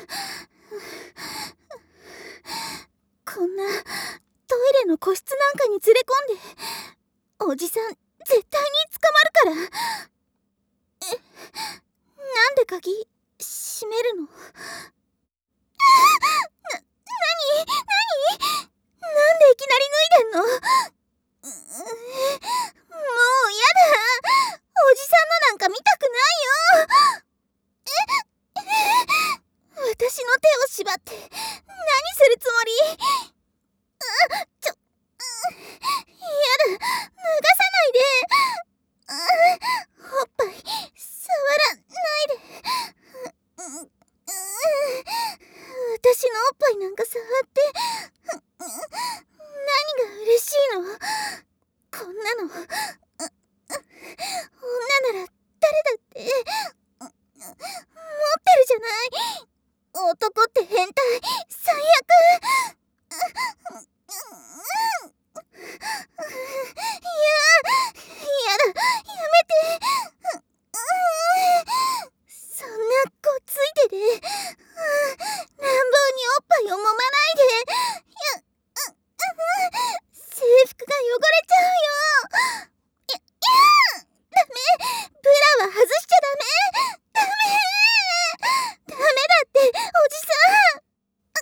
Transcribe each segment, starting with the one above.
こんなトイレの個室なんかに連れ込んで、おじさん絶対に捕まるから。なんで鍵閉めるの？なんでいきなり脱いでんの？もうやだ。おじさんのなんか見たくないよ。私の手を縛って何するつもり？やだ、脱がさないで。おっぱい触らないで。私のおっぱいなんか触って何が嬉しいの？こんなの女なら誰だって持ってるじゃない。男って変態、最悪。やだ、やめて。そんなこっついてで乱暴におっぱいを揉まないで。制服が汚れちゃうよ。ダメ、ブラは外しちゃダメ。ダメだっておじさん。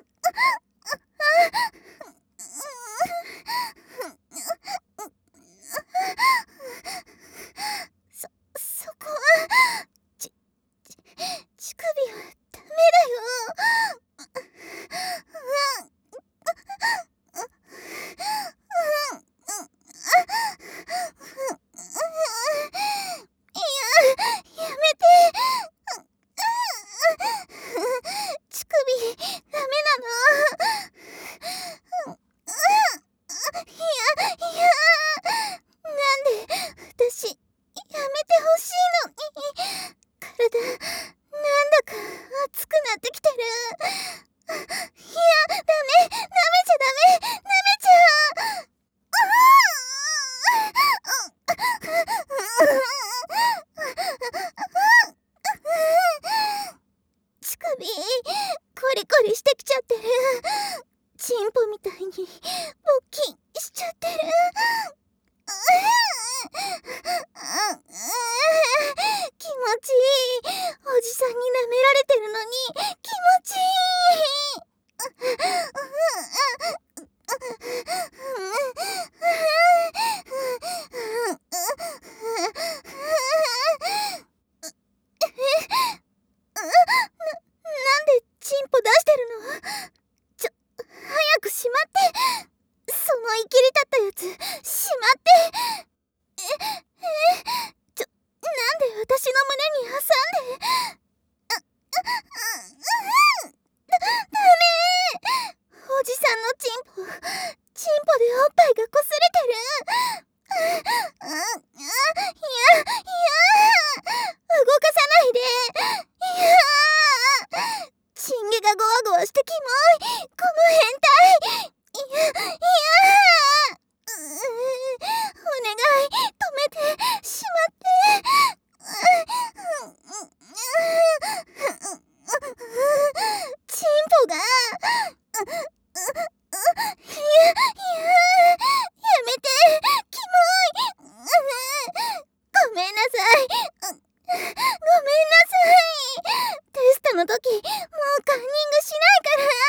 そこは乳首はダメだよ。やめて。乳首ダメなの。なんで私やめてほしいのに。体なんだか熱くなってきてる。ダメ、舐めちゃダメ、舐めちゃ乳首コリコリしてきちゃってる。チンポみたいに勃起しちゃってる。気持ちいい。おじさんに舐められてるのに気持ちいい。なんでチンポ出してるの？早くしまって。そのいきりたったやつしまって。なんで私の胸に挟んで。ダメ。おじさんのチンポでおっぱいがこすれてる。動かさないで。チンゲがゴワゴワしてキモい。この変態。お願い、止めて。しまって。チンポがやめて。キモい。ごめんなさい。ごめんなさい。テストの時もうカンニングしないから。